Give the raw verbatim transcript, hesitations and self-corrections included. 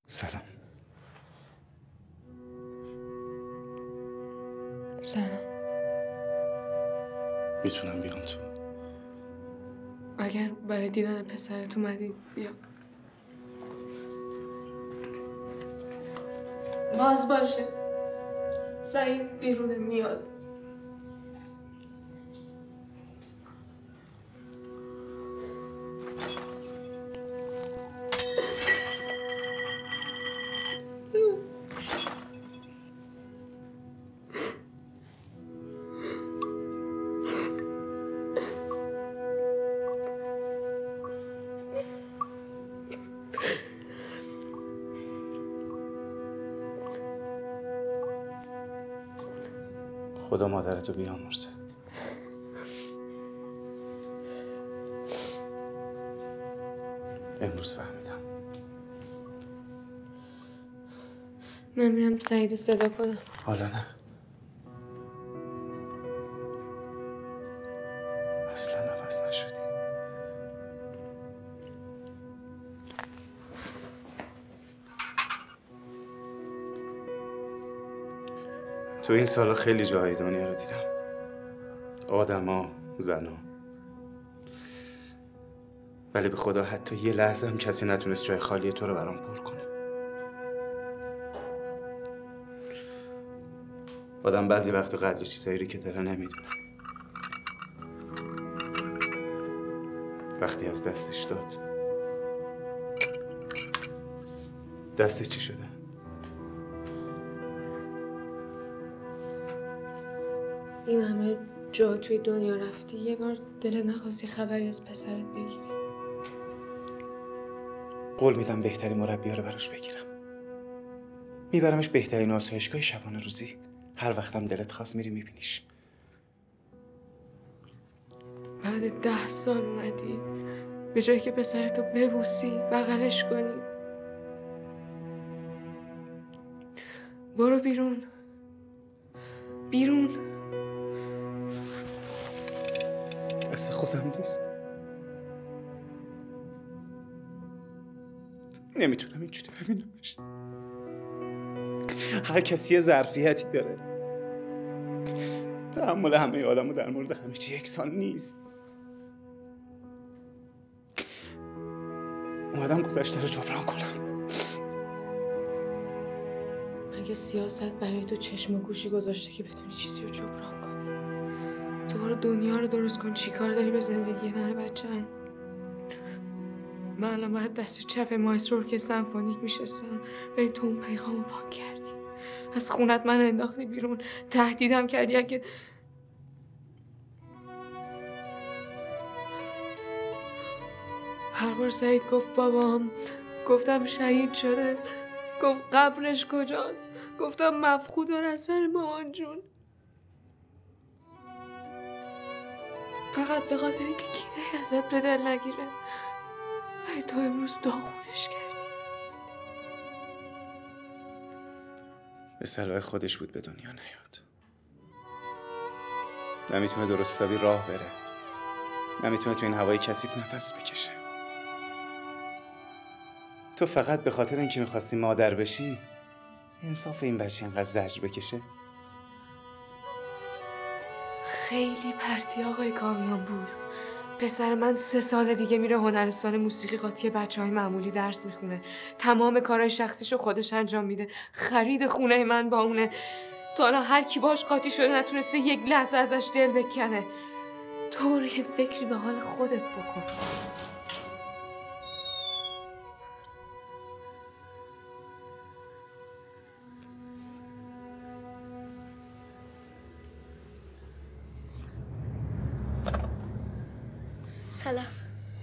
سلام. سلام. میتونم بیام تو؟ اگر برای دیدن پسرت اومدی بیا. باز باشه. سعید بیرونه میاد. خدا مادرتو بیامرزه. امروز فهمیدم. من میرم سعیدو صدا کنم. حالا نه. اصلا عوض نشدی. تو این سالا خیلی جاهای دنیا رو دیدم. آدما، زنا. ولی به خدا حتی یه لحظه هم کسی نتونست جای خالی تو رو برام پر کنه. آدم بعضی وقتا قدر چیزایی رو که داره نمیدونه. وقتی از دستش داد، دستش چی شده؟ این همه جا توی دنیا رفتی یه بار دل نخواستی خبری از پسرت بگیری؟ قول میدم بهترین مربی‌ها رو براش بگیرم. میبرمش بهترین آسایشگاه شبانه روزی. هر وقتم دلت خواست میری میبینیش. بعد ده سال اومدی به جایی که پسرتو ببوسی بغلش کنی. برو بیرون. بیرون. دست خودم نیست. نمیتونم اینجوری ببینمش. هر کسی یه ظرفیتی داره. تحمل همه آدمو در مورد همه چی یکسان نیست. اومدم گذشته رو جبران کنم. مگه سیاست برای تو چشم و گوشی گذاشته که بتونی چیزی رو جبران کنی؟ تو برو دنیا رو درست کن. چی کار داری به زندگی من و بچه‌م؟ من الان باید دست چپ مایسترو که سمفونیک میشستم ولی تو اون پیغامو پاک کردی. از خونت من انداختی بیرون. تهدیدم کردی اگه هر بار سعید گفت بابام، گفتم شهید شده. گفت قبرش کجاست؟ گفتم مفقود و اثر مامان جون. فقط به خاطر اینکه کینه ازت به دل نگیره. ولی تو امروز داغونش کردی. به صلاح خودش بود به دنیا نیاد. نمیتونه درست حسابی راه بره. نمیتونه تو این هوای کثیف نفس بکشه. تو فقط به خاطر اینکه میخواستی مادر بشی انصاف این بچه اینقدر زجر بکشه؟ خیلی پرتی آقای کامیانبور. پسر من سه سال دیگه میره هنرستان موسیقی قاطی بچه های معمولی درس میخونه. تمام کارهای شخصیشو خودش انجام میده. خرید خونه من با اونه. تا حالا هر کی باش قاطی شده نتونسته یک لحظه ازش دل بکنه. تو رو یه فکری به حال خودت بکن. سلام.